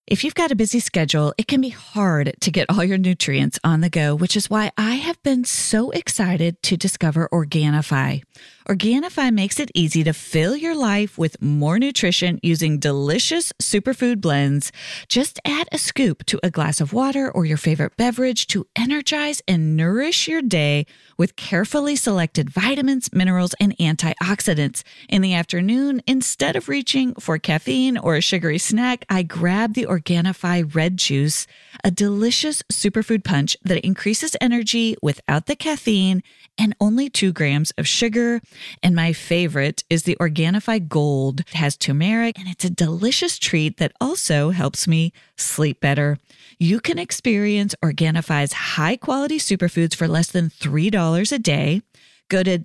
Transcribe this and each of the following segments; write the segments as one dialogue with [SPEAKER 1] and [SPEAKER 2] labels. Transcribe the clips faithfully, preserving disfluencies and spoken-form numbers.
[SPEAKER 1] If you've got a busy schedule, it can be hard to get all your nutrients on the go, which is why I have been so excited to discover Organifi. Organifi makes it easy to fill your life with more nutrition using delicious superfood blends. Just add a scoop to a glass of water or your favorite beverage to energize and nourish your day with carefully selected vitamins, minerals, and antioxidants. In the afternoon, instead of reaching for caffeine or a sugary snack, I grab the Organifi Red Juice, a delicious superfood punch that increases energy without the caffeine and only two grams of sugar. And my favorite is the Organifi Gold. It has turmeric and it's a delicious treat that also helps me sleep better. You can experience Organifi's high-quality superfoods for less than three dollars a day. Go to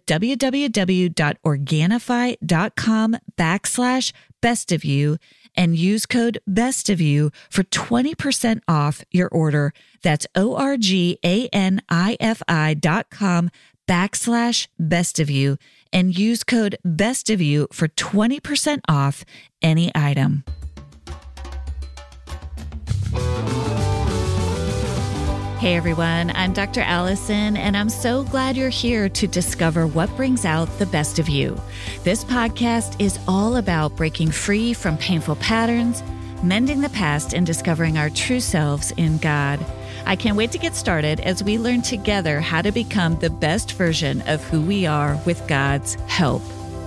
[SPEAKER 1] www.organifi.com backslash best of you and use code best of you for twenty percent off your order. That's O-R-G-A-N-I-F-I dot com backslash best of you and use code best of you for twenty percent off any item. Hey everyone, I'm Doctor Allison, and I'm so glad you're here to discover what brings out the best of you. This podcast is all about breaking free from painful patterns, mending the past, and discovering our true selves in God. I can't wait to get started as we learn together how to become the best version of who we are with God's help.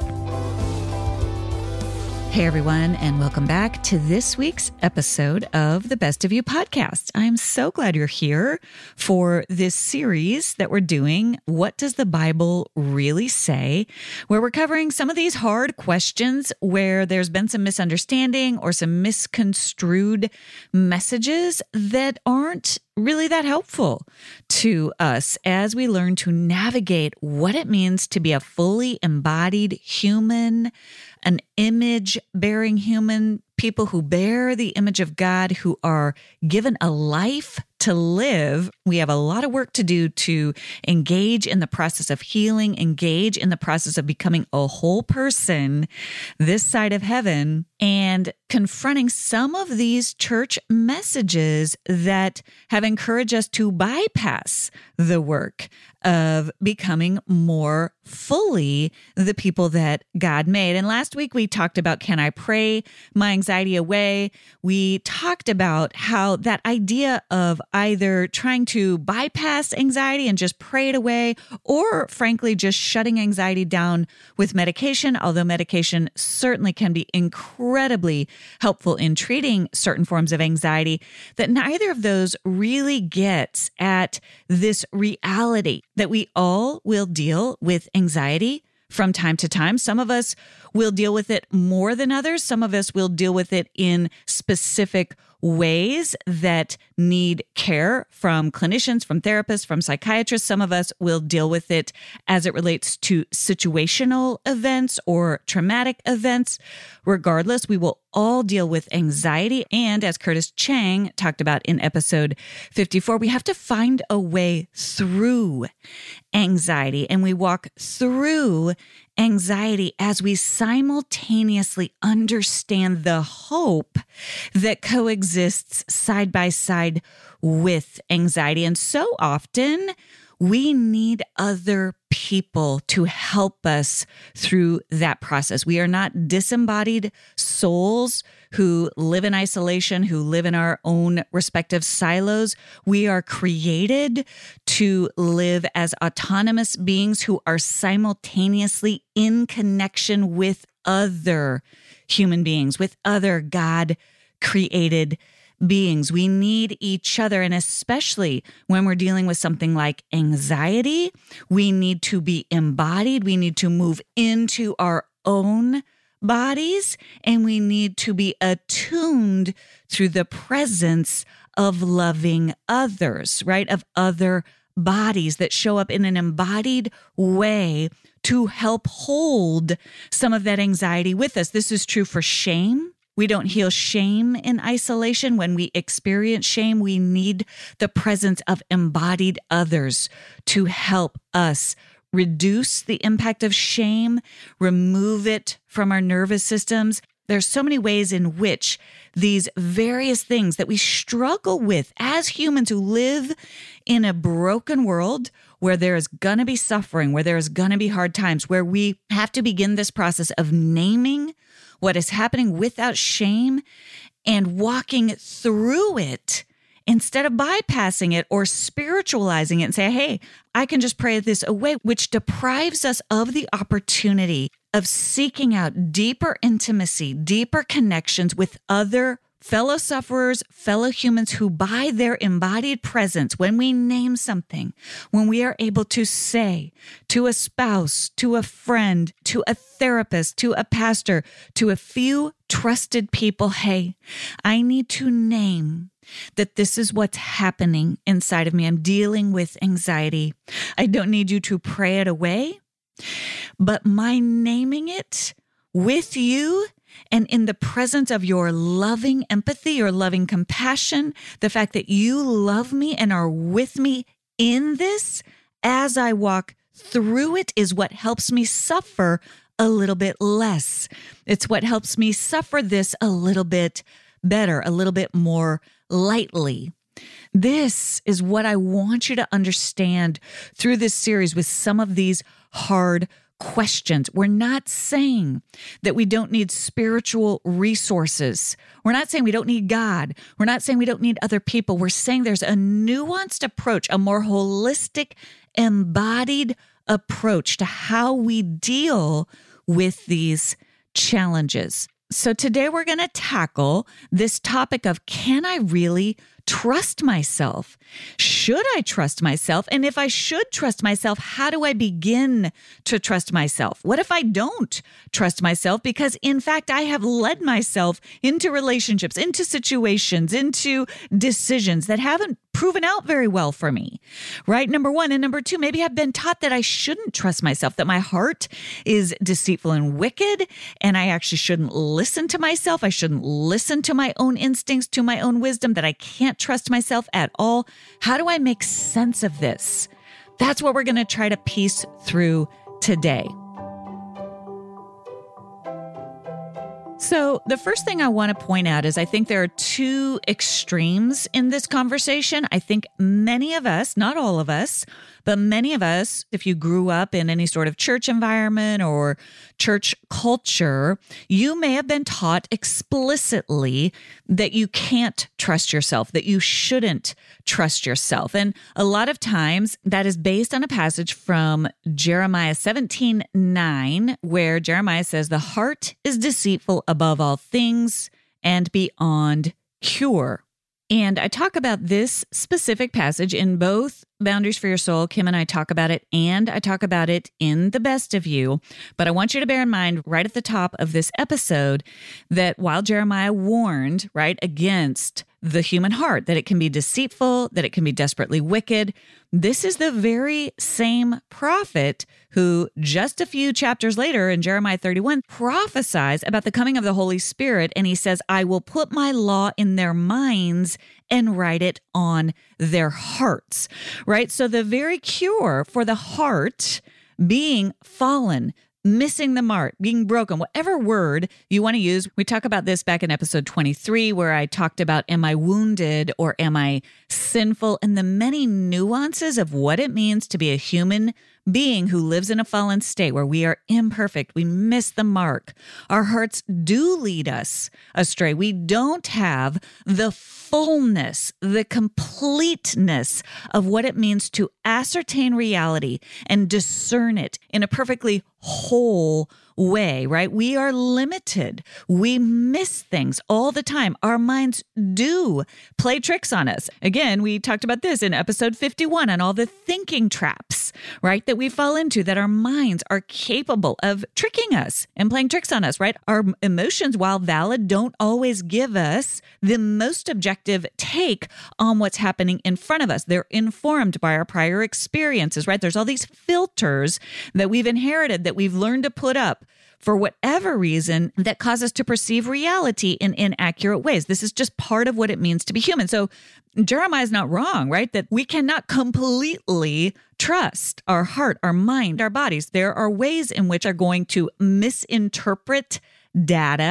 [SPEAKER 1] Hey everyone, and welcome back to this week's episode of the Best of You podcast. I'm so glad you're here for this series that we're doing, What Does the Bible Really Say?, where we're covering some of these hard questions where there's been some misunderstanding or some misconstrued messages that aren't really that helpful to us as we learn to navigate what it means to be a fully embodied human, an image-bearing human, people who bear the image of God, who are given a life to live. We have a lot of work to do to engage in the process of healing, engage in the process of becoming a whole person this side of heaven, and confronting some of these church messages that have encouraged us to bypass the work of becoming more fully the people that God made. And last week we talked about, can I pray my anxiety away? We talked about how that idea of either trying to bypass anxiety and just pray it away, or frankly, just shutting anxiety down with medication, although medication certainly can be incredibly helpful in treating certain forms of anxiety, that neither of those really gets at this reality that we all will deal with anxiety from time to time. Some of us will deal with it more than others. Some of us will deal with it in specific ways that need care from clinicians, from therapists, from psychiatrists. Some of us will deal with it as it relates to situational events or traumatic events. Regardless, we will all deal with anxiety. And as Curtis Chang talked about in episode fifty-four, we have to find a way through anxiety. And we walk through anxiety as we simultaneously understand the hope that coexists side by side with anxiety. And so often we need other people to help us through that process. We are not disembodied souls who live in isolation, who live in our own respective silos. We are created to live as autonomous beings who are simultaneously in connection with other human beings, with other God-created beings. We need each other. And especially when we're dealing with something like anxiety, we need to be embodied. We need to move into our own bodies, and we need to be attuned through the presence of loving others, right? Of other bodies that show up in an embodied way to help hold some of that anxiety with us. This is true for shame. We don't heal shame in isolation. When we experience shame, we need the presence of embodied others to help us reduce the impact of shame, remove it from our nervous systems, There's so many ways in which these various things that we struggle with as humans who live in a broken world where there is going to be suffering, where there is going to be hard times, where we have to begin this process of naming what is happening without shame and walking through it instead of bypassing it or spiritualizing it and say, hey, I can just pray this away, which deprives us of the opportunity of seeking out deeper intimacy, deeper connections with other fellow sufferers, fellow humans who by their embodied presence, when we name something, when we are able to say to a spouse, to a friend, to a therapist, to a pastor, to a few trusted people, hey, I need to name that this is what's happening inside of me. I'm dealing with anxiety. I don't need you to pray it away, but my naming it with you and in the presence of your loving empathy, your loving compassion, the fact that you love me and are with me in this as I walk through it is what helps me suffer a little bit less. It's what helps me suffer this a little bit better, a little bit more lightly. This is what I want you to understand through this series with some of these hard questions. We're not saying that we don't need spiritual resources. We're not saying we don't need God. We're not saying we don't need other people. We're saying there's a nuanced approach, a more holistic, embodied approach to how we deal with these challenges. So today we're going to tackle this topic of, can I really trust myself? Should I trust myself? And if I should trust myself, how do I begin to trust myself? What if I don't trust myself? Because in fact, I have led myself into relationships, into situations, into decisions that haven't proven out very well for me, right? Number one. And number two, maybe I've been taught that I shouldn't trust myself, that my heart is deceitful and wicked, and I actually shouldn't listen to myself. I shouldn't listen to my own instincts, to my own wisdom, that I can't trust myself at all. How do I make sense of this? That's what we're going to try to piece through today. So the first thing I want to point out is I think there are two extremes in this conversation. I think many of us, not all of us, but many of us, if you grew up in any sort of church environment or church culture, you may have been taught explicitly that you can't trust yourself, that you shouldn't trust yourself. And a lot of times that is based on a passage from Jeremiah seventeen nine, where Jeremiah says, the heart is deceitful above all things and beyond cure. And I talk about this specific passage in both Boundaries for Your Soul. Kim and I talk about it, and I talk about it in The Best of You. But I want you to bear in mind right at the top of this episode that while Jeremiah warned, right, against the human heart, that it can be deceitful, that it can be desperately wicked, this is the very same prophet who just a few chapters later in Jeremiah thirty-one prophesies about the coming of the Holy Spirit. And he says, I will put my law in their minds and write it on their hearts, right? So the very cure for the heart being fallen, missing the mark, being broken, whatever word you want to use. We talk about this back in episode twenty-three, where I talked about, am I wounded or am I sinful? And the many nuances of what it means to be a human being who lives in a fallen state where we are imperfect. We miss the mark. Our hearts do lead us astray. We don't have the fullness, the completeness of what it means to ascertain reality and discern it in a perfectly whole way, right? We are limited. We miss things all the time. Our minds do play tricks on us. Again, we talked about this in episode fifty-one on all the thinking traps, right? That we fall into, that our minds are capable of tricking us and playing tricks on us, right? Our emotions, while valid, don't always give us the most objective take on what's happening in front of us. They're informed by our prior experiences, right? There's all these filters that we've inherited, that we've learned to put up for whatever reason, that cause us to perceive reality in inaccurate ways. This is just part of what it means to be human. So Jeremiah is not wrong, right? That we cannot completely trust our heart, our mind, our bodies. There are ways in which are going to misinterpret data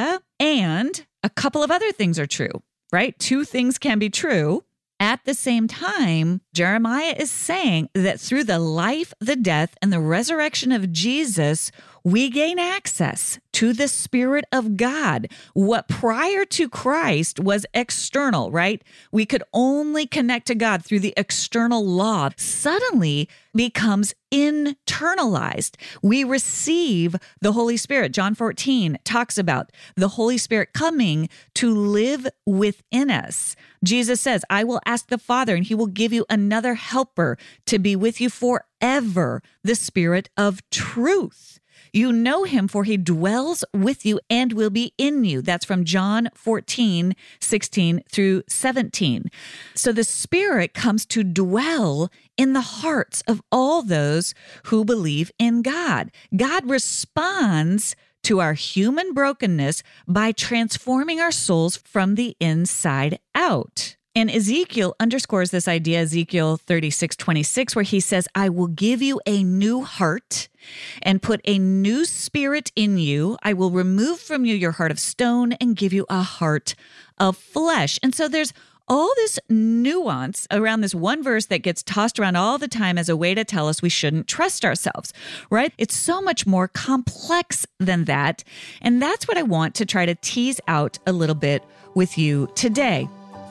[SPEAKER 1] And a couple of other things are true, right? Two things can be true. At the same time, Jeremiah is saying that through the life, the death, and the resurrection of Jesus, we gain access to the Spirit of God. What prior to Christ was external, right? We could only connect to God through the external law, suddenly becomes internalized. We receive the Holy Spirit. John fourteen talks about the Holy Spirit coming to live within us. Jesus says, I will ask the Father, and he will give you another helper to be with you forever, the Spirit of truth. You know him, for he dwells with you and will be in you. That's from John fourteen, sixteen through seventeen. So the Spirit comes to dwell in the hearts of all those who believe in God. God responds to our human brokenness by transforming our souls from the inside out. And Ezekiel underscores this idea, Ezekiel thirty-six, twenty-six, where he says, I will give you a new heart and put a new spirit in you. I will remove from you your heart of stone and give you a heart of flesh. And so there's all this nuance around this one verse that gets tossed around all the time as a way to tell us we shouldn't trust ourselves, right? It's so much more complex than that. And that's what I want to try to tease out a little bit with you today.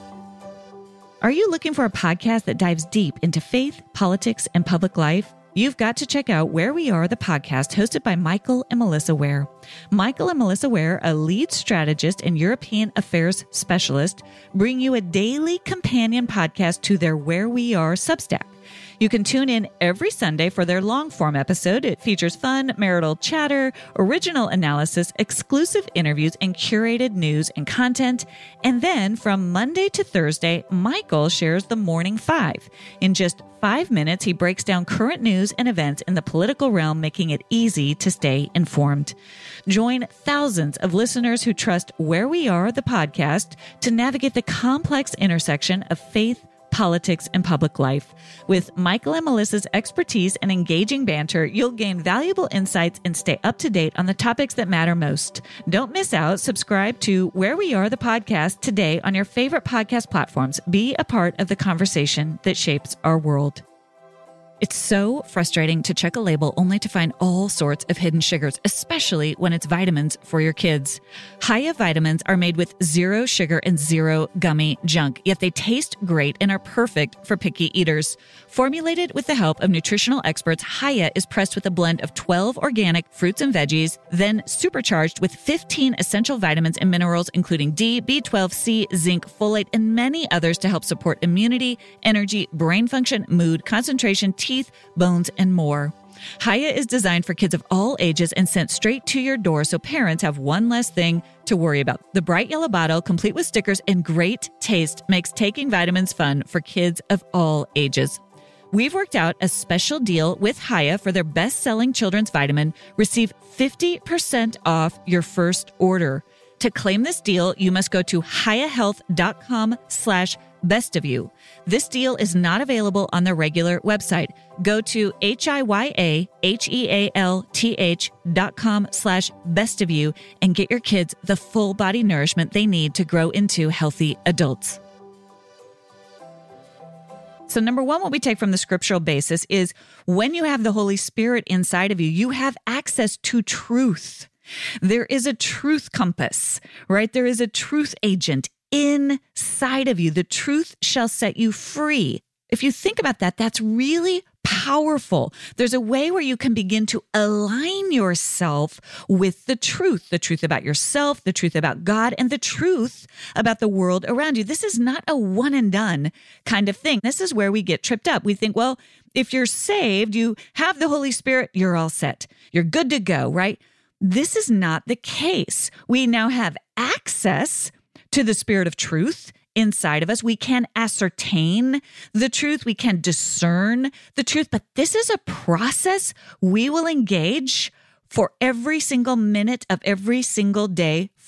[SPEAKER 1] Are you looking for a podcast that dives deep into faith, politics, and public life? You've got to check out Where We Are, the podcast hosted by Michael and Melissa Ware. Michael and Melissa Ware, a lead strategist and European affairs specialist, bring you a daily companion podcast to their Where We Are Substack. You can tune in every Sunday for their long-form episode. It features fun, marital chatter, original analysis, exclusive interviews, and curated news and content. And then from Monday to Thursday, Michael shares the Morning Five. In just five minutes, he breaks down current news and events in the political realm, making it easy to stay informed. Join thousands of listeners who trust Where We Are, the podcast, to navigate the complex intersection of faith, politics, and public life. With Michael and Melissa's expertise and engaging banter, you'll gain valuable insights and stay up to date on the topics that matter most. Don't miss out. Subscribe to Where We Are, the podcast, today on your favorite podcast platforms. Be a part of the conversation that shapes our world. It's so frustrating to check a label only to find all sorts of hidden sugars, especially when it's vitamins for your kids. Hiya vitamins are made with zero sugar and zero gummy junk, yet they taste great and are perfect for picky eaters. Formulated with the help of nutritional experts, Hiya is pressed with a blend of twelve organic fruits and veggies, then supercharged with fifteen essential vitamins and minerals, including D, B twelve, C, zinc, folate, and many others to help support immunity, energy, brain function, mood, concentration, teeth, bones, and more. Hiya is designed for kids of all ages and sent straight to your door, so parents have one less thing to worry about. The bright yellow bottle, complete with stickers and great taste, makes taking vitamins fun for kids of all ages. We've worked out a special deal with Hiya for their best-selling children's vitamin. Receive fifty percent off your first order. To claim this deal, you must go to hiyahealth.com slash best of you. This deal is not available on the regular website. Go to H-I-Y-A-H-E-A-L-T-H dot com slash best of you and get your kids the full body nourishment they need to grow into healthy adults. So number one, what we take from the scriptural basis is when you have the Holy Spirit inside of you, you have access to truth. There is a truth compass, right? There is a truth agent inside of you. The truth shall set you free. If you think about that, that's really powerful. There's a way where you can begin to align yourself with the truth, the truth about yourself, the truth about God, and the truth about the world around you. This is not a one and done kind of thing. This is where we get tripped up. We think, well, if you're saved, you have the Holy Spirit, you're all set. You're good to go, right? This is not the case. We now have access to the Spirit of truth inside of us. We can ascertain the truth. We can discern the truth. But this is a process we will engage for every single minute of every single day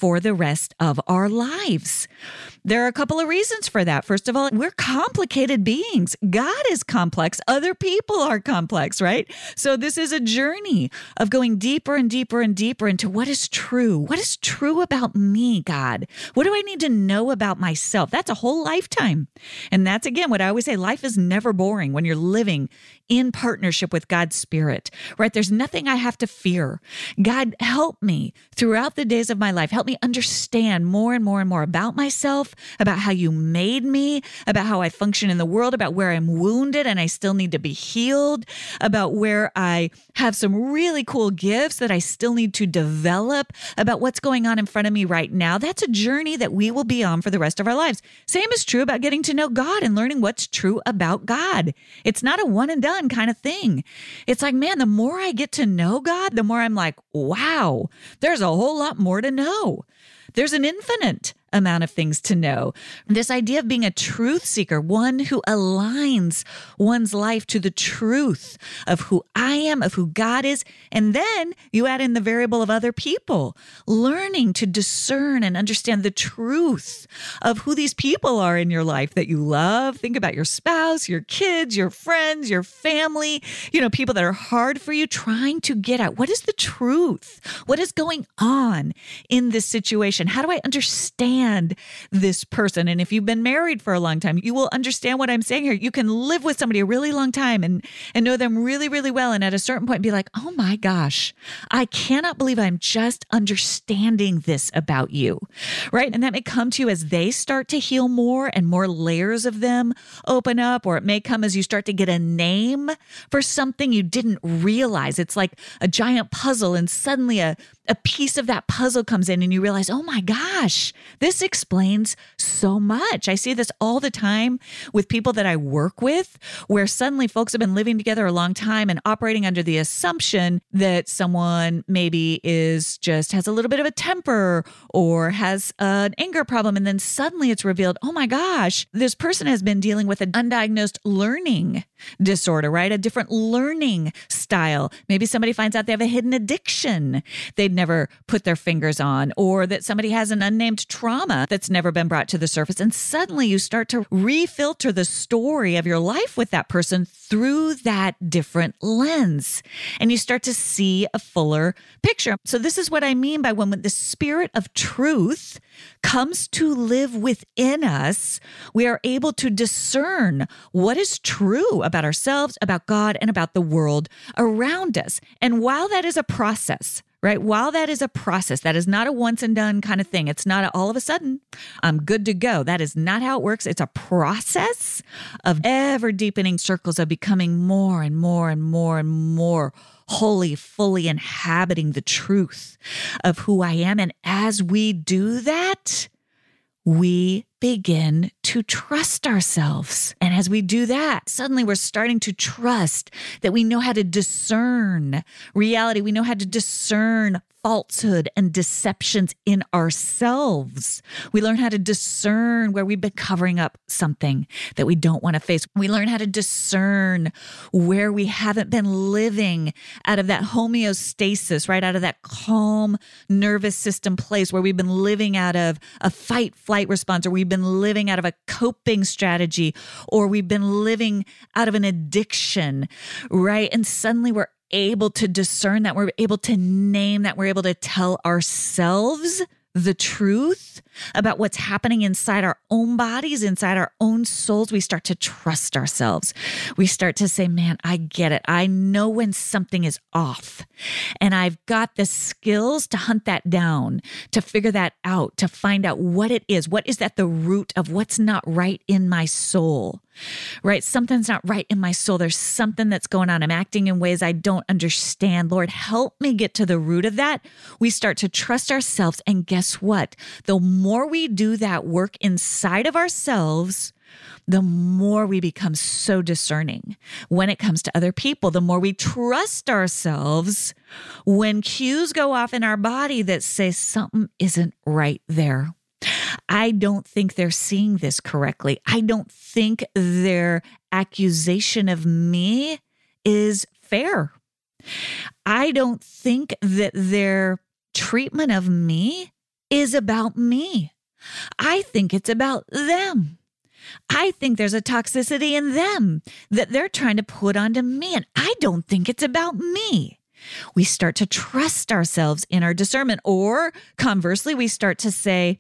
[SPEAKER 1] for the rest of our lives. There are a couple of reasons for that. First of all, we're complicated beings. God is complex. Other people are complex, right? So this is a journey of going deeper and deeper and deeper into what is true. What is true about me, God? What do I need to know about myself? That's a whole lifetime. And that's, again, what I always say, life is never boring when you're living in partnership with God's Spirit, right? There's nothing I have to fear. God, help me throughout the days of my life. Help me understand more and more and more about myself, about how you made me, about how I function in the world, about where I'm wounded and I still need to be healed, about where I have some really cool gifts that I still need to develop, about what's going on in front of me right now. That's a journey that we will be on for the rest of our lives. Same is true about getting to know God and learning what's true about God. It's not a one and done kind of thing. It's like, man, the more I get to know God, the more I'm like, wow, there's a whole lot more to know. There's an infinite amount of things to know. This idea of being a truth seeker, one who aligns one's life to the truth of who I am, of who God is. And then you add in the variable of other people, learning to discern and understand the truth of who these people are in your life that you love. Think about your spouse, your kids, your friends, your family, you know, people that are hard for you, trying to get at what is the truth? What is going on in this situation? How do I understand this person? And if you've been married for a long time, you will understand what I'm saying here. You can live with somebody a really long time and, and know them really, really well. And at a certain point be like, oh my gosh, I cannot believe I'm just understanding this about you, right? And that may come to you as they start to heal more and more layers of them open up, or it may come as you start to get a name for something you didn't realize. It's like a giant puzzle and suddenly a a piece of that puzzle comes in and you realize, oh my gosh, this explains so much. I see this all the time with people that I work with, where suddenly folks have been living together a long time and operating under the assumption that someone maybe is just has a little bit of a temper or has an anger problem. And then suddenly it's revealed, oh my gosh, this person has been dealing with an undiagnosed learning disorder, right? A different learning style. Maybe somebody finds out they have a hidden addiction they'd never put their fingers on, or that somebody has an unnamed trauma that's never been brought to the surface. And suddenly you start to refilter the story of your life with that person through that different lens. And you start to see a fuller picture. So this is what I mean by when the Spirit of truth comes to live within us, we are able to discern what is true about ourselves, about God, and about the world around us. And while that is a process, right? While that is a process, that is not a once and done kind of thing. It's not a, all of a sudden, I'm good to go. That is not how it works. It's a process of ever deepening circles of becoming more and more and more and more wholly, fully inhabiting the truth of who I am. And as we do that, we begin to trust ourselves. And as we do that, suddenly we're starting to trust that we know how to discern reality. We know how to discern falsehood and deceptions in ourselves. We learn how to discern where we've been covering up something that we don't want to face. We learn how to discern where we haven't been living out of that homeostasis, right? Out of that calm nervous system place where we've been living out of a fight flight response, or we've been living out of a coping strategy, or we've been living out of an addiction, right? And suddenly we're able to discern that, we're able to name that, we're able to tell ourselves the truth about what's happening inside our own bodies, inside our own souls. We start to trust ourselves. We start to say, man, I get it. I know when something is off, and I've got the skills to hunt that down, to figure that out, to find out what it is. What is at the root of what's not right in my soul? Right? Something's not right in my soul. There's something that's going on. I'm acting in ways I don't understand. Lord, help me get to the root of that. We start to trust ourselves. And guess what? The more we do that work inside of ourselves, the more we become so discerning when it comes to other people, the more we trust ourselves when cues go off in our body that say something isn't right there. I don't think they're seeing this correctly. I don't think their accusation of me is fair. I don't think that their treatment of me is about me. I think it's about them. I think there's a toxicity in them that they're trying to put onto me, and I don't think it's about me. We start to trust ourselves in our discernment, or conversely, we start to say,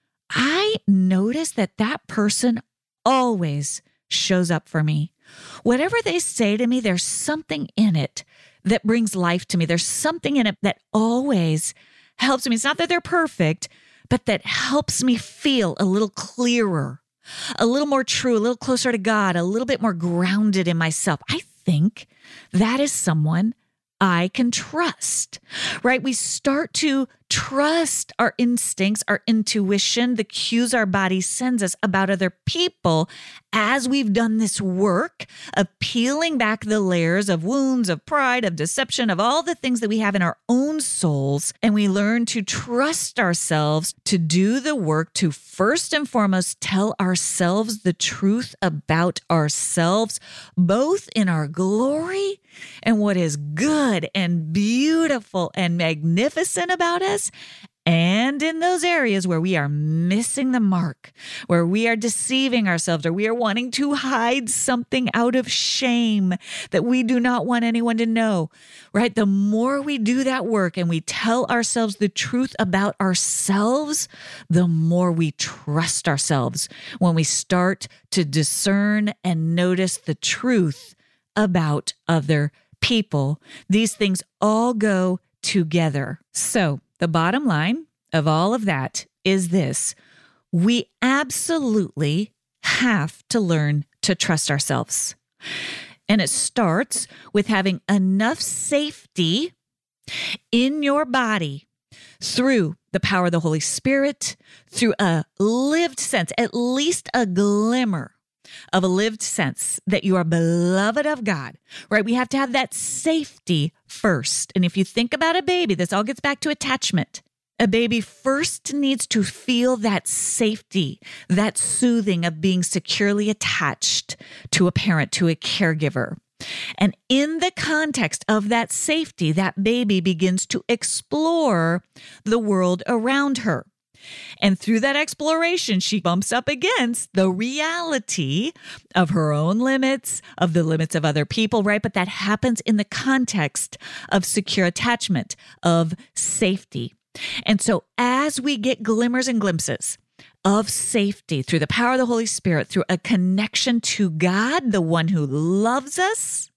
[SPEAKER 1] I notice that that person always shows up for me. Whatever they say to me, there's something in it that brings life to me. There's something in it that always helps me. It's not that they're perfect, but that helps me feel a little clearer, a little more true, a little closer to God, a little bit more grounded in myself. I think that is someone I can trust, right? We start to trust our instincts, our intuition, the cues our body sends us about other people as we've done this work of peeling back the layers of wounds, of pride, of deception, of all the things that we have in our own souls. And we learn to trust ourselves to do the work to first and foremost tell ourselves the truth about ourselves, both in our glory and what is good and beautiful and magnificent about us, and in those areas where we are missing the mark, where we are deceiving ourselves, or we are wanting to hide something out of shame that we do not want anyone to know, right? The more we do that work and we tell ourselves the truth about ourselves, the more we trust ourselves when we start to discern and notice the truth about other people. These things all go together. So the bottom line of all of that is this: we absolutely have to learn to trust ourselves. And it starts with having enough safety in your body through the power of the Holy Spirit, through a lived sense, at least a glimmer of a lived sense that you are beloved of God, right? We have to have that safety first. And if you think about a baby, this all gets back to attachment. A baby first needs to feel that safety, that soothing of being securely attached to a parent, to a caregiver. And in the context of that safety, that baby begins to explore the world around her. And through that exploration, she bumps up against the reality of her own limits, of the limits of other people, right? But that happens in the context of secure attachment, of safety. And so as we get glimmers and glimpses of safety through the power of the Holy Spirit, through a connection to God, the one who loves us,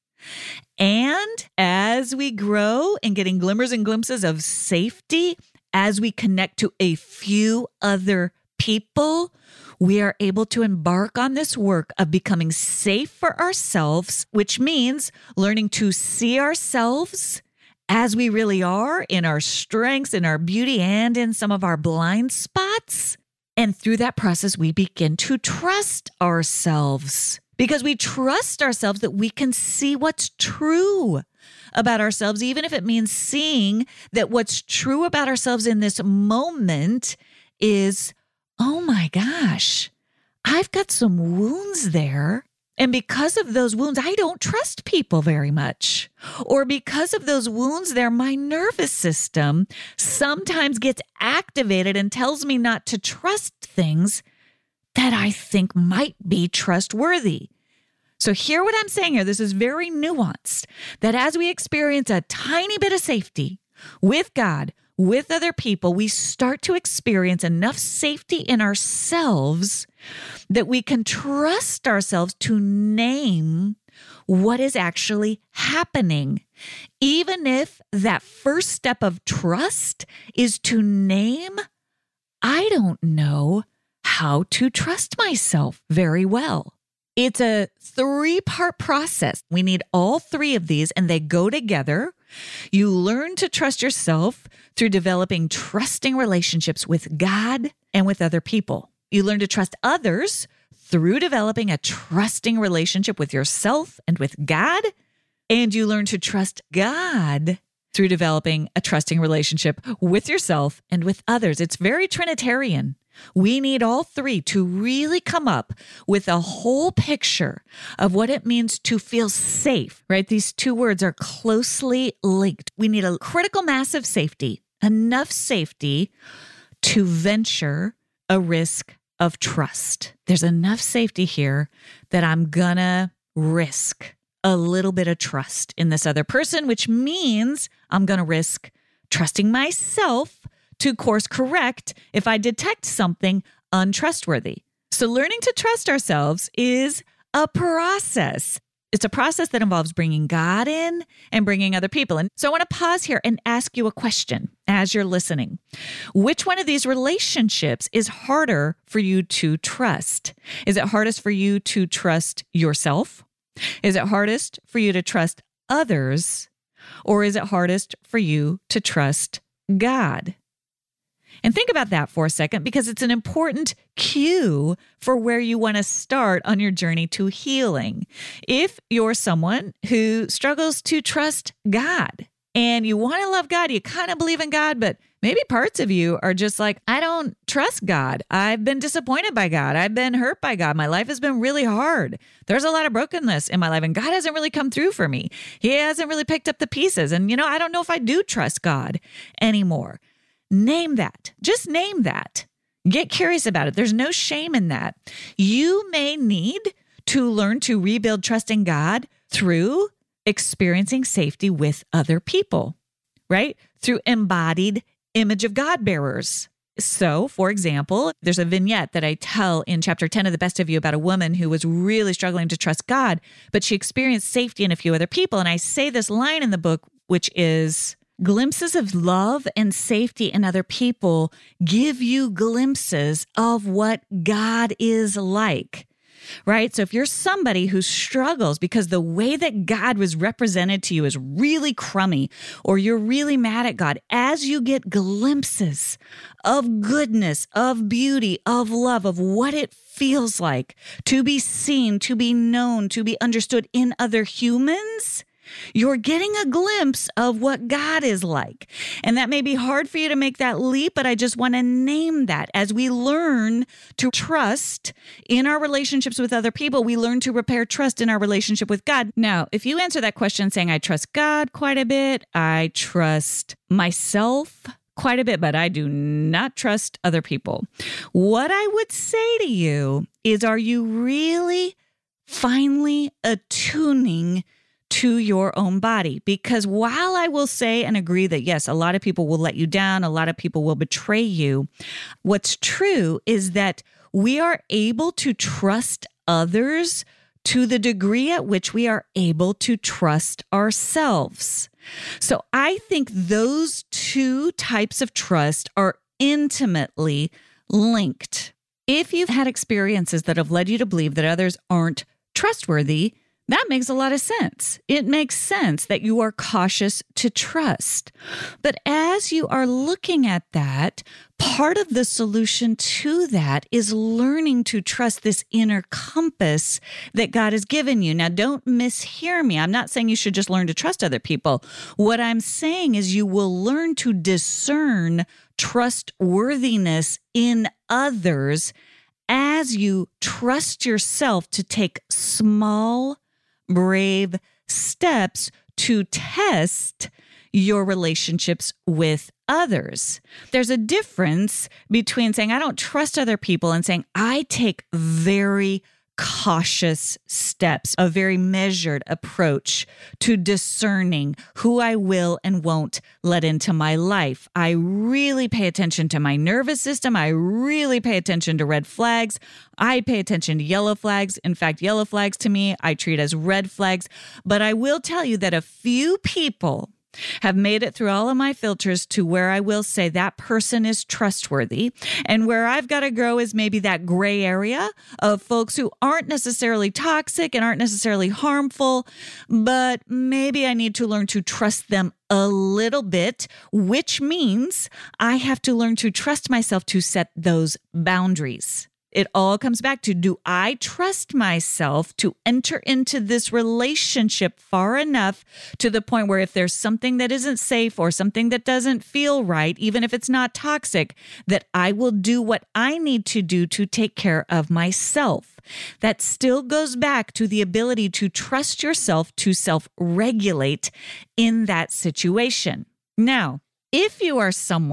[SPEAKER 1] and as we grow in getting glimmers and glimpses of safety, as we connect to a few other people, we are able to embark on this work of becoming safe for ourselves, which means learning to see ourselves as we really are, in our strengths, in our beauty, and in some of our blind spots. And through that process, we begin to trust ourselves, because we trust ourselves that we can see what's true about ourselves, even if it means seeing that what's true about ourselves in this moment is, oh my gosh, I've got some wounds there. And because of those wounds, I don't trust people very much. Or because of those wounds there, my nervous system sometimes gets activated and tells me not to trust things that I think might be trustworthy. So hear what I'm saying here. This is very nuanced, that as we experience a tiny bit of safety with God, with other people, we start to experience enough safety in ourselves that we can trust ourselves to name what is actually happening. Even if that first step of trust is to name, I don't know how to trust myself very well. It's a three-part process. We need all three of these, and they go together. You learn to trust yourself through developing trusting relationships with God and with other people. You learn to trust others through developing a trusting relationship with yourself and with God. And you learn to trust God through developing a trusting relationship with yourself and with others. It's very Trinitarian. We need all three to really come up with a whole picture of what it means to feel safe, right? These two words are closely linked. We need a critical mass of safety, enough safety to venture a risk of trust. There's enough safety here that I'm gonna risk a little bit of trust in this other person, which means I'm gonna risk trusting myself to course correct if I detect something untrustworthy. So learning to trust ourselves is a process. It's a process that involves bringing God in and bringing other people in. So I want to pause here and ask you a question as you're listening. Which one of these relationships is harder for you to trust? Is it hardest for you to trust yourself? Is it hardest for you to trust others? Or is it hardest for you to trust God? And think about that for a second, because it's an important cue for where you want to start on your journey to healing. If you're someone who struggles to trust God and you want to love God, you kind of believe in God, but maybe parts of you are just like, I don't trust God. I've been disappointed by God. I've been hurt by God. My life has been really hard. There's a lot of brokenness in my life, and God hasn't really come through for me. He hasn't really picked up the pieces. And, you know, I don't know if I do trust God anymore. Name that. Just name that. Get curious about it. There's no shame in that. You may need to learn to rebuild trust in God through experiencing safety with other people, right? Through embodied image of God bearers. So, for example, there's a vignette that I tell in chapter ten of The Best of You about a woman who was really struggling to trust God, but she experienced safety in a few other people. And I say this line in the book, which is, glimpses of love and safety in other people give you glimpses of what God is like, right? So if you're somebody who struggles because the way that God was represented to you is really crummy, or you're really mad at God, as you get glimpses of goodness, of beauty, of love, of what it feels like to be seen, to be known, to be understood in other humans, you're getting a glimpse of what God is like. And that may be hard for you to make that leap, but I just want to name that. As we learn to trust in our relationships with other people, we learn to repair trust in our relationship with God. Now, if you answer that question saying, I trust God quite a bit, I trust myself quite a bit, but I do not trust other people, what I would say to you is, are you really finally attuning to your own body? Because while I will say and agree that, yes, a lot of people will let you down, a lot of people will betray you, what's true is that we are able to trust others to the degree at which we are able to trust ourselves. So I think those two types of trust are intimately linked. If you've had experiences that have led you to believe that others aren't trustworthy, that makes a lot of sense. It makes sense that you are cautious to trust. But as you are looking at that, part of the solution to that is learning to trust this inner compass that God has given you. Now, don't mishear me. I'm not saying you should just learn to trust other people. What I'm saying is you will learn to discern trustworthiness in others as you trust yourself to take small, brave steps to test your relationships with others. There's a difference between saying, I don't trust other people, and saying, I take very cautious steps, a very measured approach to discerning who I will and won't let into my life. I really pay attention to my nervous system. I really pay attention to red flags. I pay attention to yellow flags. In fact, yellow flags to me, I treat as red flags. But I will tell you that a few people have made it through all of my filters to where I will say that person is trustworthy. And where I've got to grow is maybe that gray area of folks who aren't necessarily toxic and aren't necessarily harmful, but maybe I need to learn to trust them a little bit, which means I have to learn to trust myself to set those boundaries. It all comes back to, do I trust myself to enter into this relationship far enough to the point where if there's something that isn't safe or something that doesn't feel right, even if it's not toxic, that I will do what I need to do to take care of myself. That still goes back to the ability to trust yourself to self-regulate in that situation. Now, if you are someone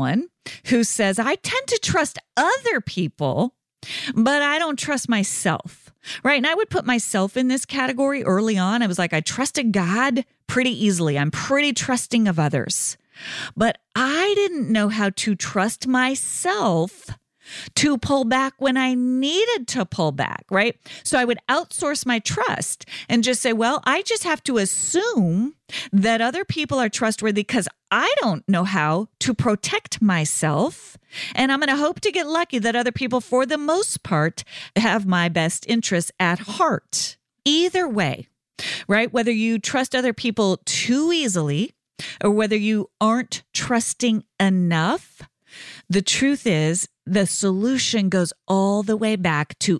[SPEAKER 1] who says, I tend to trust other people, but I don't trust myself, right? And I would put myself in this category early on. I was like, I trusted God pretty easily. I'm pretty trusting of others, but I didn't know how to trust myself to pull back when I needed to pull back, right? So I would outsource my trust and just say, well, I just have to assume that other people are trustworthy because I don't know how to protect myself. And I'm going to hope to get lucky that other people, for the most part, have my best interests at heart. Either way, right? Whether you trust other people too easily or whether you aren't trusting enough, the truth is, the solution goes all the way back to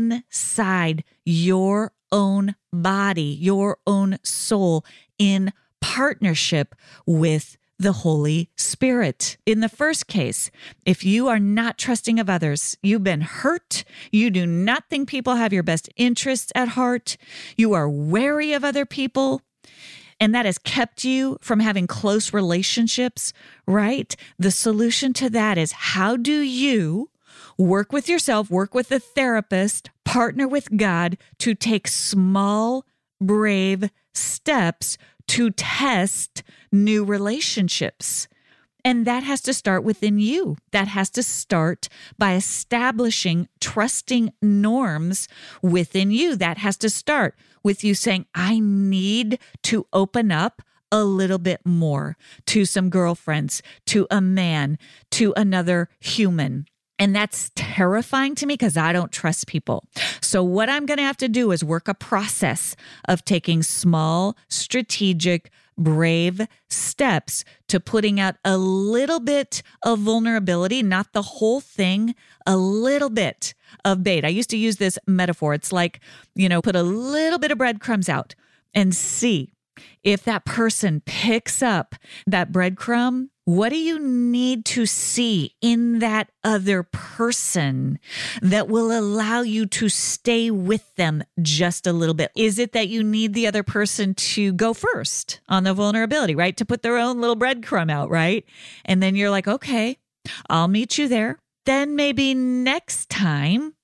[SPEAKER 1] inside your own body, your own soul, in partnership with the Holy Spirit. In the first case, if you are not trusting of others, you've been hurt, you do not think people have your best interests at heart, you are wary of other people, and that has kept you from having close relationships, right? The solution to that is, how do you work with yourself, work with a therapist, partner with God to take small, brave steps to test new relationships? And that has to start within you. That has to start by establishing trusting norms within you. That has to start with you saying, I need to open up a little bit more to some girlfriends, to a man, to another human. And that's terrifying to me because I don't trust people. So what I'm going to have to do is work a process of taking small, strategic, brave steps to putting out a little bit of vulnerability, not the whole thing, a little bit of bait. I used to use this metaphor. It's like, you know, put a little bit of breadcrumbs out and see if that person picks up that breadcrumb. What do you need to see in that other person that will allow you to stay with them just a little bit? Is it that you need the other person to go first on the vulnerability, right? To put their own little breadcrumb out, right? And then you're like, okay, I'll meet you there. Then maybe next time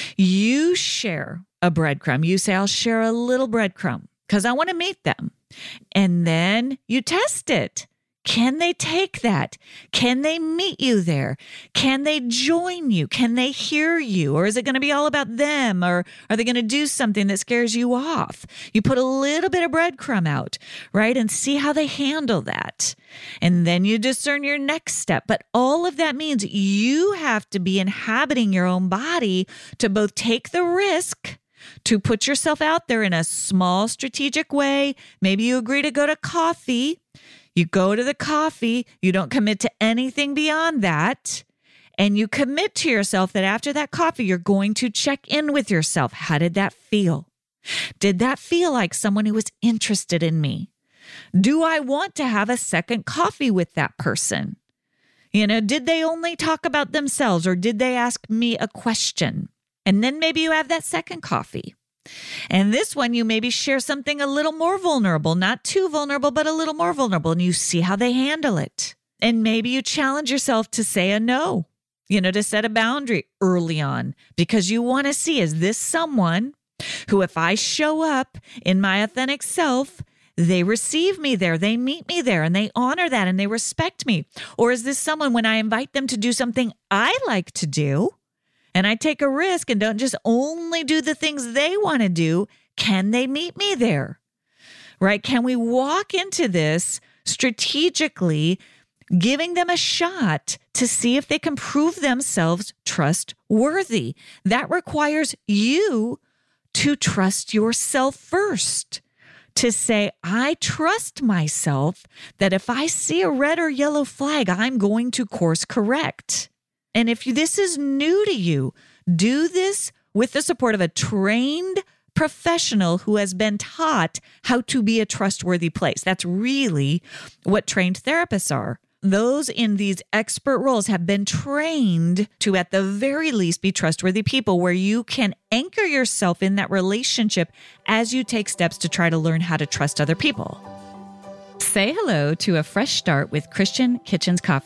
[SPEAKER 1] you share a breadcrumb. You say, I'll share a little breadcrumb because I want to meet them. And then you test it. Can they take that? Can they meet you there? Can they join you? Can they hear you? Or is it going to be all about them? Or are they going to do something that scares you off? You put a little bit of breadcrumb out, right? And see how they handle that. And then you discern your next step. But all of that means you have to be inhabiting your own body to both take the risk to put yourself out there in a small strategic way. Maybe you agree to go to coffee. You go to the coffee, you don't commit to anything beyond that, and you commit to yourself that after that coffee, you're going to check in with yourself. How did that feel? Did that feel like someone who was interested in me? Do I want to have a second coffee with that person? You know, did they only talk about themselves or did they ask me a question? And then maybe you have that second coffee. And this one, you maybe share something a little more vulnerable, not too vulnerable, but a little more vulnerable, and you see how they handle it. And maybe you challenge yourself to say a no, you know, to set a boundary early on because you want to see, is this someone who, if I show up in my authentic self, they receive me there, they meet me there, and they honor that, and they respect me? Or is this someone, when I invite them to do something I like to do, and I take a risk and don't just only do the things they want to do, can they meet me there? Right? Can we walk into this strategically, giving them a shot to see if they can prove themselves trustworthy? That requires you to trust yourself first, to say, I trust myself that if I see a red or yellow flag, I'm going to course correct. And if this is new to you, do this with the support of a trained professional who has been taught how to be a trustworthy place. That's really what trained therapists are. Those in these expert roles have been trained to, at the very least, be trustworthy people where you can anchor yourself in that relationship as you take steps to try to learn how to trust other people. Say hello to a fresh start with Christian Kitchens Coffee.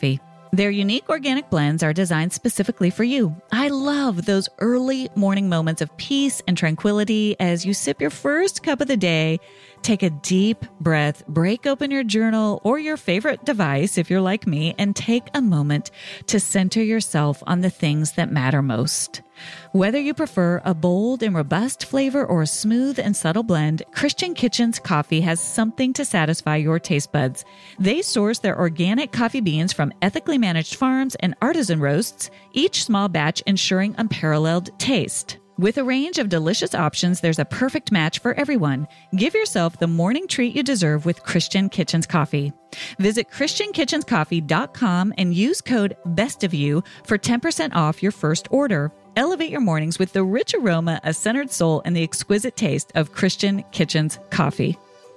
[SPEAKER 1] Their unique organic blends are designed specifically for you. I love those early morning moments of peace and tranquility as you sip your first cup of the day. Take a deep breath, break open your journal or your favorite device if you're like me, and take a moment to center yourself on the things that matter most. Whether you prefer a bold and robust flavor or a smooth and subtle blend, Christian Kitchen's coffee has something to satisfy your taste buds. They source their organic coffee beans from ethically managed farms and artisan roasts, each small batch ensuring unparalleled taste. With a range of delicious options, there's a perfect match for everyone. Give yourself the morning treat you deserve with Christian Kitchen's coffee. Visit christian kitchens coffee dot com and use code BESTOFYOU for ten percent off your first order. Elevate your mornings with the rich aroma, a centered soul, and the exquisite taste of Christian Kitchen's coffee.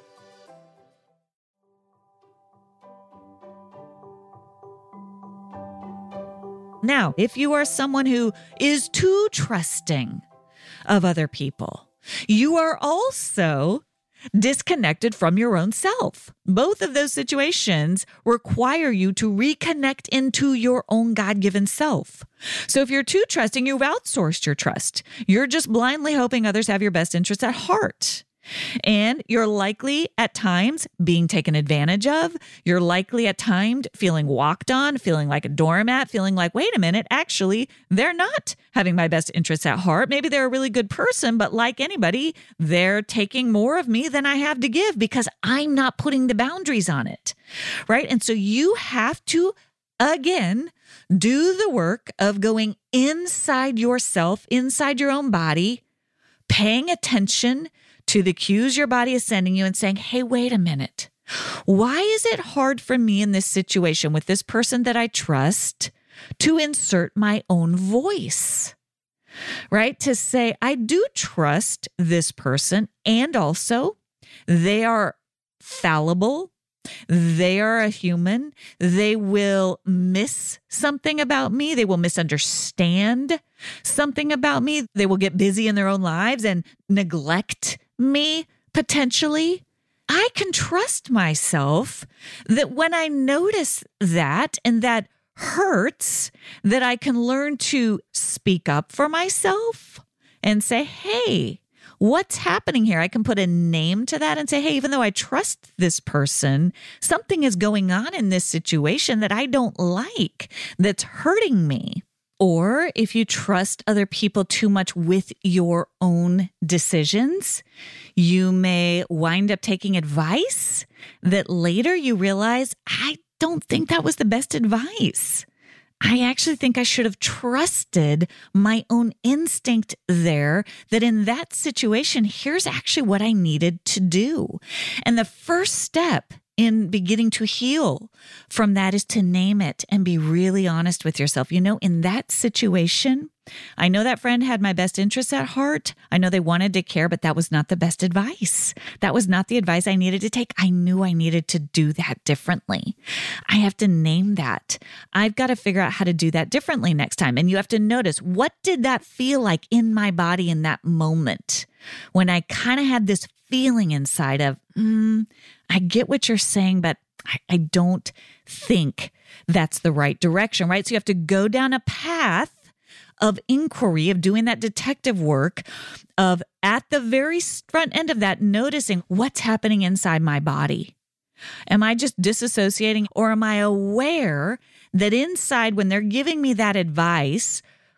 [SPEAKER 1] Now, if you are someone who is too trusting of other people, you are also disconnected from your own self. Both of those situations require you to reconnect into your own God-given self. So if you're too trusting, you've outsourced your trust. You're just blindly hoping others have your best interests at heart. And you're likely at times being taken advantage of. You're likely at times feeling walked on, feeling like a doormat, feeling like, wait a minute, actually, they're not having my best interests at heart. Maybe they're a really good person, but like anybody, they're taking more of me than I have to give because I'm not putting the boundaries on it, right? And so you have to, again, do the work of going inside yourself, inside your own body, paying attention to the cues your body is sending you and saying, hey, wait a minute. Why is it hard for me in this situation with this person that I trust to insert my own voice, right? To say, I do trust this person, and also they are fallible. They are a human. They will miss something about me. They will misunderstand something about me. They will get busy in their own lives and neglect me potentially. I can trust myself that when I notice that and that hurts, that I can learn to speak up for myself and say, hey, what's happening here? I can put a name to that and say, hey, even though I trust this person, something is going on in this situation that I don't like, that's hurting me. Or if you trust other people too much with your own decisions, you may wind up taking advice that later you realize, I don't think that was the best advice. I actually think I should have trusted my own instinct there, that in that situation, here's actually what I needed to do. And the first step in beginning to heal from that is to name it and be really honest with yourself. You know, in that situation, I know that friend had my best interests at heart. I know they wanted to care, but that was not the best advice. That was not the advice I needed to take. I knew I needed to do that differently. I have to name that. I've got to figure out how to do that differently next time. And you have to notice, what did that feel like in my body in that moment when I kind of had this feeling inside of, mm, I get what you're saying, but I, I don't think that's the right direction, right? So you have to go down a path of inquiry, of doing that detective work, of at the very front end of that, noticing what's happening inside my body. Am I just disassociating, or am I aware that inside when they're giving me that advice,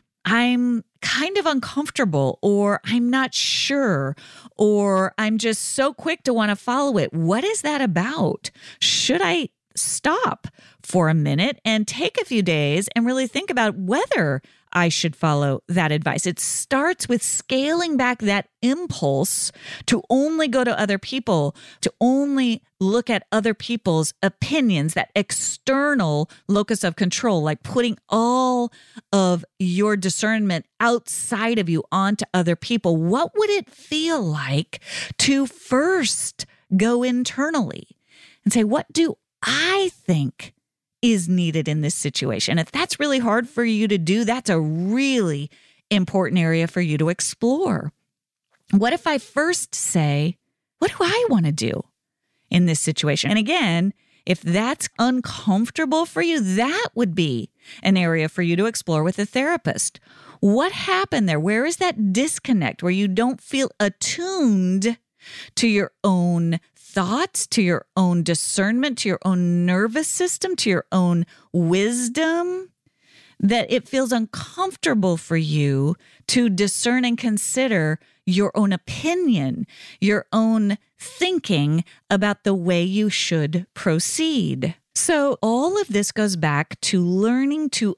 [SPEAKER 1] I'm kind of uncomfortable, or I'm not sure, or I'm just so quick to want to follow it? What is that about? Should I stop for a minute and take a few days and really think about whether I should follow that advice? It starts with scaling back that impulse to only go to other people, to only look at other people's opinions, that external locus of control, like putting all of your discernment outside of you onto other people. What would it feel like to first go internally and say, what do I think is needed in this situation? If that's really hard for you to do, that's a really important area for you to explore. What if I first say, what do I want to do in this situation? And again, If that's uncomfortable for you, that would be an area for you to explore with a therapist. What happened there? Where is that disconnect where you don't feel attuned to your own thoughts, to your own discernment, to your own nervous system, to your own wisdom, that it feels uncomfortable for you to discern and consider your own opinion, your own thinking about the way you should proceed. So all of this goes back to learning to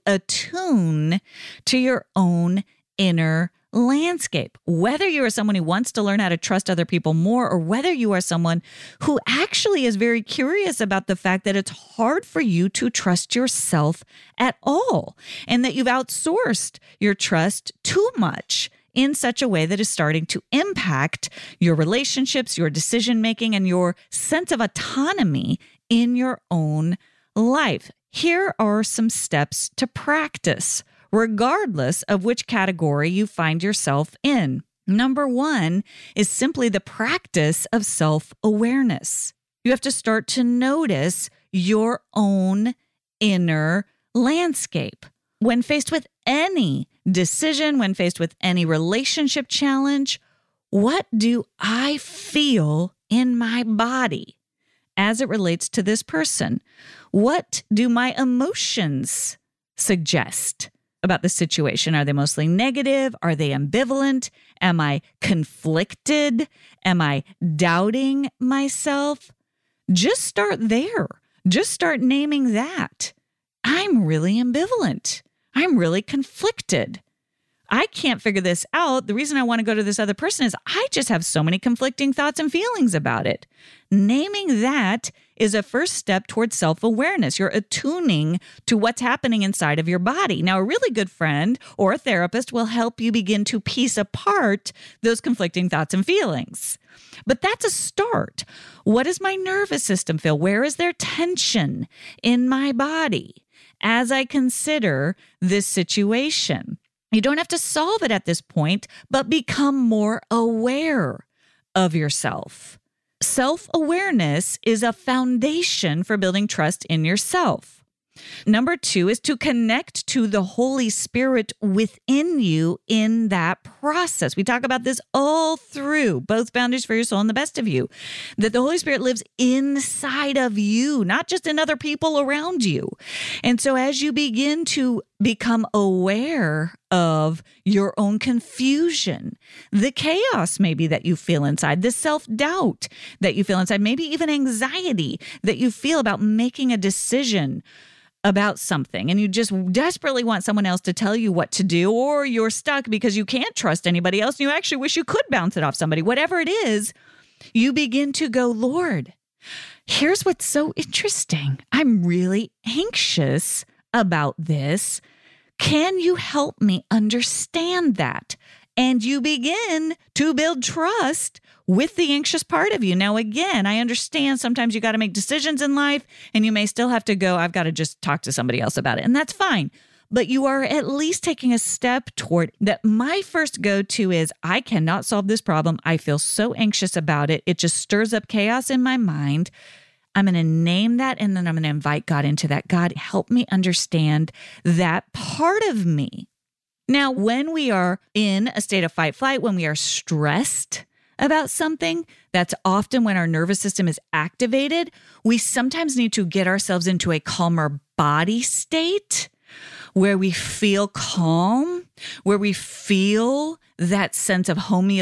[SPEAKER 1] attune to your own inner landscape. Whether you are someone who wants to learn how to trust other people more, or whether you are someone who actually is very curious about the fact that it's hard for you to trust yourself at all, and that you've outsourced your trust too much in such a way that is starting to impact your relationships, your decision-making, and your sense of autonomy in your own life. Here are some steps to practice, regardless of which category you find yourself in. Number one is simply the practice of self-awareness. You have to start to notice your own inner landscape. When faced with any decision, when faced with any relationship challenge, what do I feel in my body as it relates to this person? What do my emotions suggest about the situation? Are they mostly negative? Are they ambivalent? Am I conflicted? Am I doubting myself? Just start there. Just start naming that. I'm really ambivalent. I'm really conflicted. I can't figure this out. The reason I want to go to this other person is I just have so many conflicting thoughts and feelings about it. Naming that is a first step towards self-awareness. You're attuning to what's happening inside of your body. Now, a really good friend or a therapist will help you begin to piece apart those conflicting thoughts and feelings. But that's a start. What does my nervous system feel? Where is there tension in my body as I consider this situation? You don't have to solve it at this point, but become more aware of yourself. Self-awareness is a foundation for building trust in yourself. Number two is to connect to the Holy Spirit within you in that process. We talk about this all through both Boundaries for Your Soul and The Best of You, that the Holy Spirit lives inside of you, not just in other people around you. And so as you begin to become aware of your own confusion, the chaos maybe that you feel inside, the self-doubt that you feel inside, maybe even anxiety that you feel about making a decision about something, and you just desperately want someone else to tell you what to do, or you're stuck because you can't trust anybody else and you actually wish you could bounce it off somebody. Whatever it is, you begin to go, Lord, here's what's so interesting. I'm really anxious about this. Can you help me understand that? And you begin to build trust with the anxious part of you. Now, again, I understand sometimes you got to make decisions in life and you may still have to go, I've got to just talk to somebody else about it. And that's fine. But you are at least taking a step toward that. My first go-to is, I cannot solve this problem. I feel so anxious about it. It just stirs up chaos in my mind. I'm going to name that, and then I'm going to invite God into that. God, help me understand that part of me. Now, when we are in a state of fight flight, when we are stressed about something, that's often when our nervous system is activated. We sometimes need to get ourselves into a calmer body state where we feel calm, where we feel that sense of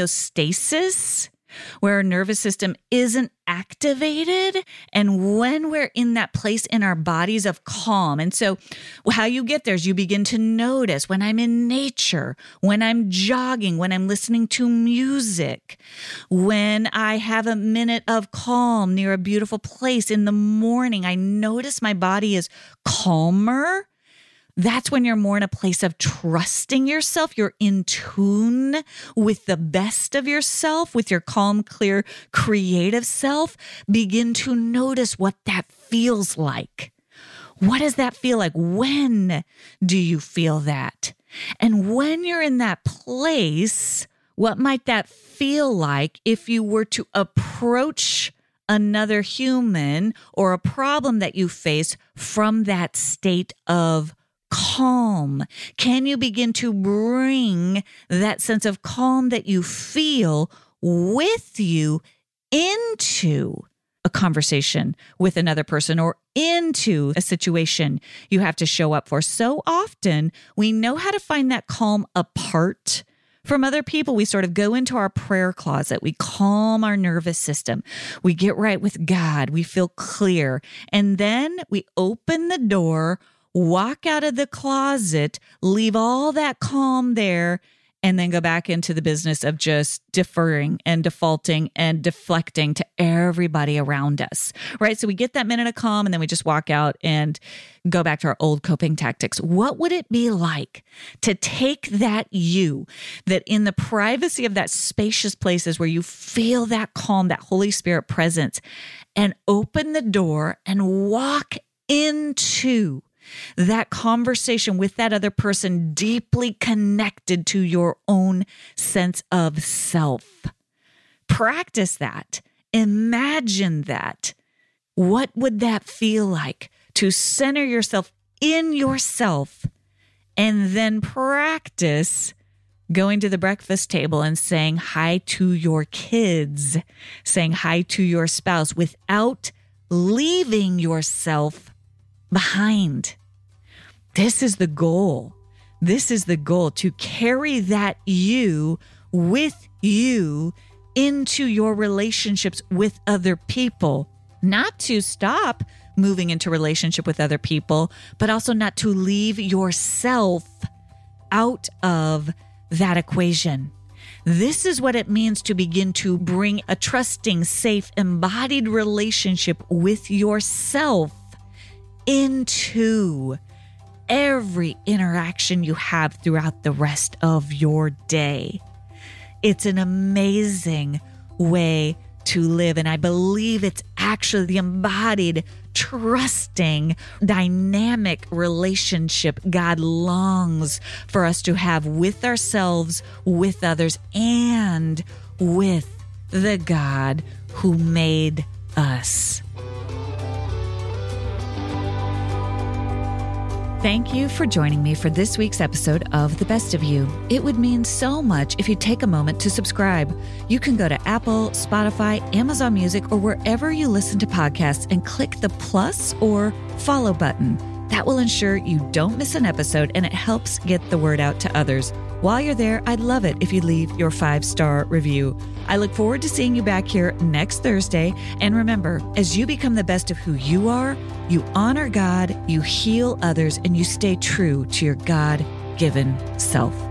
[SPEAKER 1] homeostasis, where our nervous system isn't activated, and when we're in that place in our bodies of calm. And so how you get there is you begin to notice when I'm in nature, when I'm jogging, when I'm listening to music, when I have a minute of calm near a beautiful place in the morning, I notice my body is calmer. That's when you're more in a place of trusting yourself. You're in tune with the best of yourself, with your calm, clear, creative self. Begin to notice what that feels like. What does that feel like? When do you feel that? And when you're in that place, what might that feel like if you were to approach another human or a problem that you face from that state of calm? Can you begin to bring that sense of calm that you feel with you into a conversation with another person or into a situation you have to show up for? So often we know how to find that calm apart from other people. We sort of go into our prayer closet. We calm our nervous system. We get right with God. We feel clear. And then we open the door, walk out of the closet, leave all that calm there, and then go back into the business of just deferring and defaulting and deflecting to everybody around us, right? So we get that minute of calm and then we just walk out and go back to our old coping tactics. What would it be like to take that you, that in the privacy of that spacious places where you feel that calm, that Holy Spirit presence, and open the door and walk into that conversation with that other person deeply connected to your own sense of self? Practice that. Imagine that. What would that feel like to center yourself in yourself and then practice going to the breakfast table and saying hi to your kids, saying hi to your spouse without leaving yourself behind? This is the goal. This is the goal, to carry that you with you into your relationships with other people. Not to stop moving into relationship with other people, but also not to leave yourself out of that equation. This is what it means to begin to bring a trusting, safe, embodied relationship with yourself into every interaction you have throughout the rest of your day. It's an amazing way to live, and I believe it's actually the embodied, trusting, dynamic relationship God longs for us to have with ourselves, with others, and with the God who made us. Thank you for joining me for this week's episode of The Best of You. It would mean so much if you take a moment to subscribe. You can go to Apple, Spotify, Amazon Music, or wherever you listen to podcasts and click the plus or follow button. That will ensure you don't miss an episode, and it helps get the word out to others. While you're there, I'd love it if you leave your five-star review. I look forward to seeing you back here next Thursday. And remember, as you become the best of who you are, you honor God, you heal others, and you stay true to your God-given self.